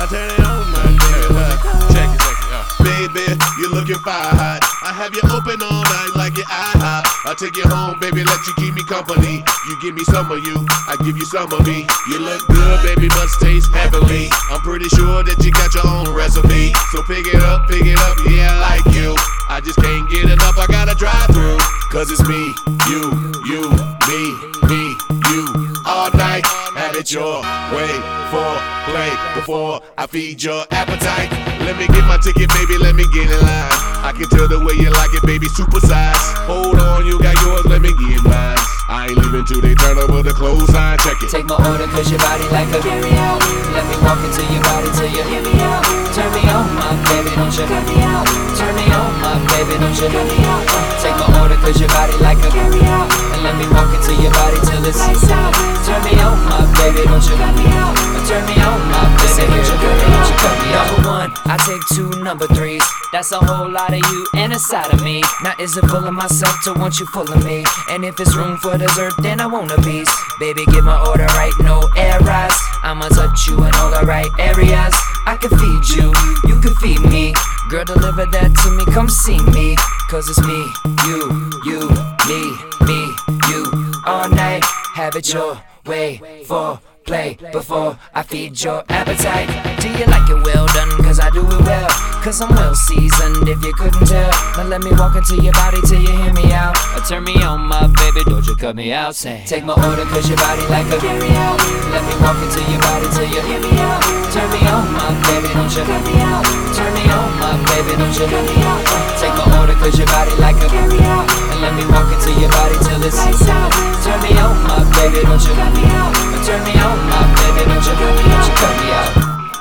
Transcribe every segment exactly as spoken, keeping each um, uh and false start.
I turn it on, my baby. Check it, check it, uh. Baby, you're looking fire hot. I have you open all night like your IHOP. I'll take you home, baby, let you keep me company. You give me some of you, I give you some of me. You look good, baby, must taste heavenly. I'm pretty sure that you got your own recipe. So pick it up, pick it up, yeah, I like you. I just can't get enough, I gotta drive through. Cause it's me, you, you, me, me, you. All night, have it your way. For play before I feed your appetite. Let me get my ticket, baby, let me get in line. I can tell the way you like it, baby, supersize. Hold on, you got yours, let me get mine. I ain't leaving till they turn over the clothesline, check it. Take my order cause your body like a carry-out. Let me walk into your body till you hear me out. Turn me on, my baby, don't you cut me out. Turn me on, my baby, don't you cut me out. Take my order cause your body like a carry-out. And let me walk into your body till it's lights out. Turn me on, my baby, don't you cut me out. Turn me on, my baby, don't you cut me out. You cut me out. Number one, I take two number threes. That's a whole lot of you and a side of me. Now is it full of myself to want you full of me? And if it's room for dessert, then I want a piece. Baby, get my order right, no errors. I'ma touch you in all the right areas. I can feed you, you can feed me. Girl, deliver that to me, come see me. Cause it's me, you, you, me, me, you. All night, have it your way. For play before I feed your appetite. Do you like it well done? Cause I do it well. Cause I'm well seasoned if you couldn't tell. Now let me walk into your body till you hear me out. Or turn me on, my baby, don't you cut me out. Say, take my order cause your body like a carry out. Let me walk into your body till you hear me out. Turn me on, my baby, don't you cut me out. Turn me on, my baby, don't you cut me out. Take my order cause your body like a carry out. And let me walk into your body till it's lights out. Turn me on, my baby, don't you cut me out. Turn me on, my baby, don't you cut me out. You cut me out.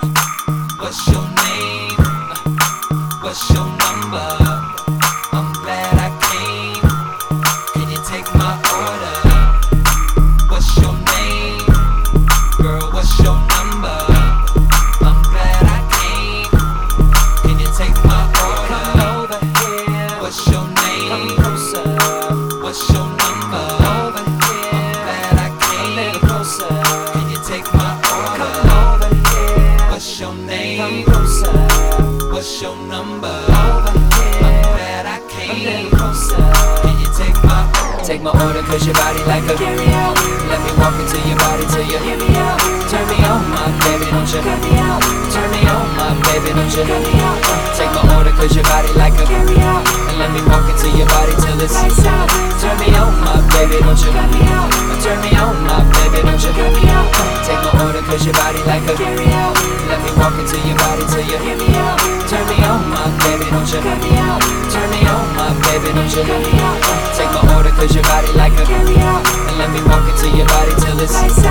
What's your name? What's your number? I'm glad I came. Can you take my order? What's your name? Girl, what's your number? I'm glad I came. Can you take my order? Come over here. What's your name? Come closer. What's your number? Over here. I'm glad I came. A little closer. Can you take my order? Come over here. What's your name? Come closer. What's your number? Over here. I'm glad I came. A little closer. Can you take my order? Take my order cause your body like a carry out. Let me walk into your body till you hear me out. Turn me on, my baby, don't you cut me out. Turn me on, my baby, don't you cut me out. Take my order cause your body like a carry out. And let me walk into your body till it's lights out. Turn me on, my baby, don't you cut me out. Turn me on, my baby, don't you cut me out. Take my order cause your body like a carry out. Let me walk into your body till you hear me out. Turn me on, my baby, don't you cut me out. Turn me on, my baby, don't you cut me out. Take my order cause your body like a carry out. And let me walk into your body till it's lights out.